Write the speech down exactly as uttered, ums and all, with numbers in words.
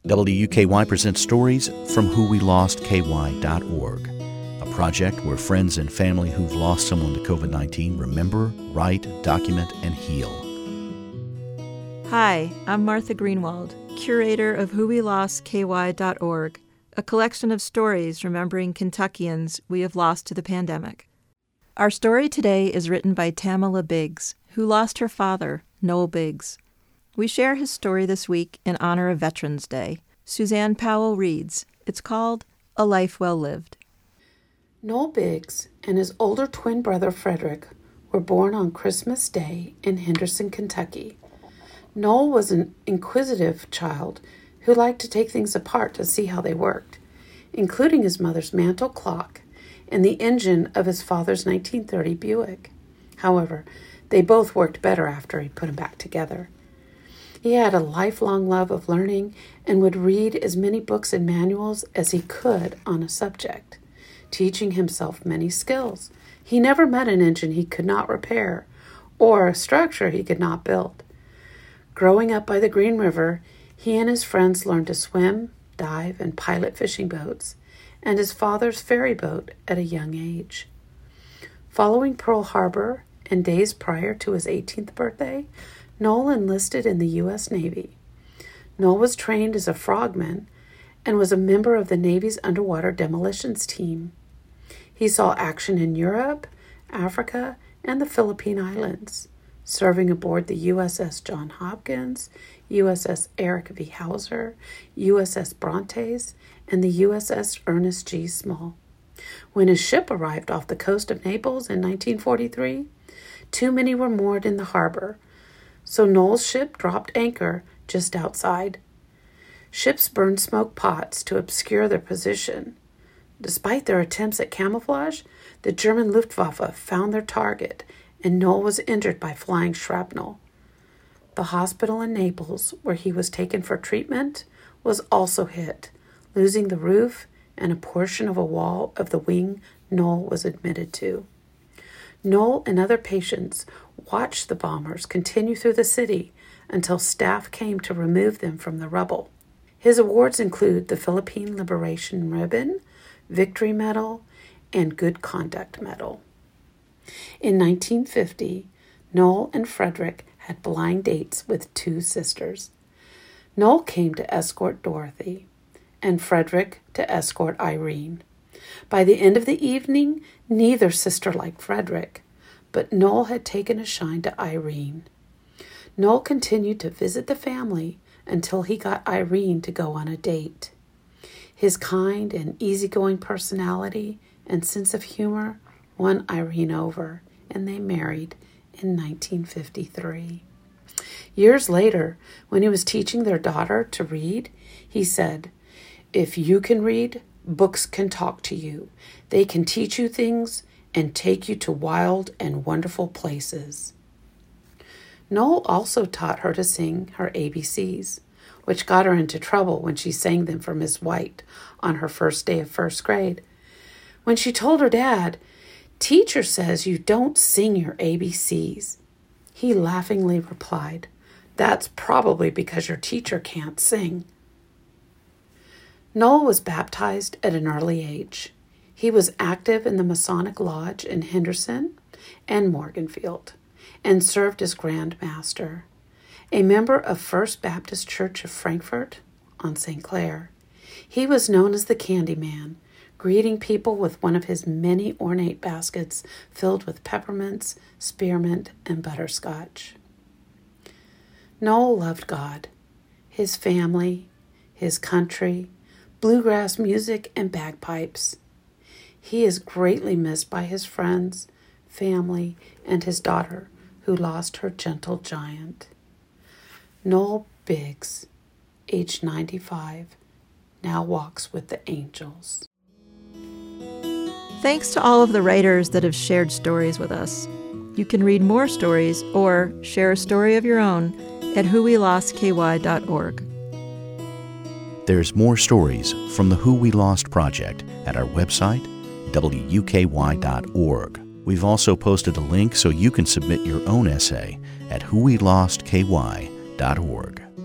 W U K Y presents stories from who we lost K Y dot org, a project where friends and family who've lost someone to covid nineteen remember, write, document, and heal. Hi, I'm Martha Greenwald, curator of who we lost K Y dot org, a collection of stories remembering Kentuckians we have lost to the pandemic. Our story today is written by Tamala Biggs, who lost her father, Noel Biggs. We share his story this week in honor of Veterans Day. Suzanne Powell reads. It's called A Life Well Lived. Noel Biggs and his older twin brother Frederick were born on Christmas Day in Henderson, Kentucky. Noel was an inquisitive child who liked to take things apart to see how they worked, including his mother's mantel clock and the engine of his father's nineteen thirty Buick. However, they both worked better after he put them back together. He had a lifelong love of learning and would read as many books and manuals as he could on a subject, teaching himself many skills. He never met an engine he could not repair or a structure he could not build. Growing up by the Green River, he and his friends learned to swim, dive, and pilot fishing boats, and his father's ferry boat at a young age. Following Pearl Harbor and days prior to his eighteenth birthday, Noel enlisted in the U S Navy. Noel was trained as a frogman and was a member of the Navy's underwater demolitions team. He saw action in Europe, Africa, and the Philippine Islands, serving aboard the U S S John Hopkins, U S S Eric V. Hauser, U S S Brontes, and the U S S Ernest G. Small. When his ship arrived off the coast of Naples in nineteen forty-three, too many were moored in the harbor, so Noel's ship dropped anchor just outside. Ships burned smoke pots to obscure their position. Despite their attempts at camouflage, the German Luftwaffe found their target, and Noel was injured by flying shrapnel. The hospital in Naples, where he was taken for treatment, was also hit, losing the roof and a portion of a wall of the wing Noel was admitted to. Noel and other patients watched the bombers continue through the city until staff came to remove them from the rubble. His awards include the Philippine Liberation Ribbon, Victory Medal, and Good Conduct Medal. In nineteen fifty, Noel and Frederick had blind dates with two sisters. Noel came to escort Dorothy, and Frederick to escort Irene. By the end of the evening, neither sister liked Frederick, but Noel had taken a shine to Irene. Noel continued to visit the family until he got Irene to go on a date. His kind and easygoing personality and sense of humor won Irene over, and they married in nineteen fifty-three. Years later, when he was teaching their daughter to read, he said, "If you can read, books can talk to you. They can teach you things and take you to wild and wonderful places." Noel also taught her to sing her A B Cs, which got her into trouble when she sang them for Miss White on her first day of first grade. When she told her dad, "Teacher says you don't sing your A B Cs," he laughingly replied, "That's probably because your teacher can't sing." Noel was baptized at an early age. He was active in the Masonic Lodge in Henderson and Morganfield, and served as Grand Master. A member of First Baptist Church of Frankfort on Saint Clair, he was known as the Candy Man, greeting people with one of his many ornate baskets filled with peppermints, spearmint, and butterscotch. Noel loved God, his family, his country, bluegrass music, and bagpipes. He is greatly missed by his friends, family, and his daughter, who lost her gentle giant. Noel Biggs, age ninety-five, now walks with the angels. Thanks to all of the writers that have shared stories with us. You can read more stories or share a story of your own at who we lost K Y dot org. There's more stories from the Who We Lost Project at our website, W U K Y dot org. We've also posted a link so you can submit your own essay at who we lost K Y dot org.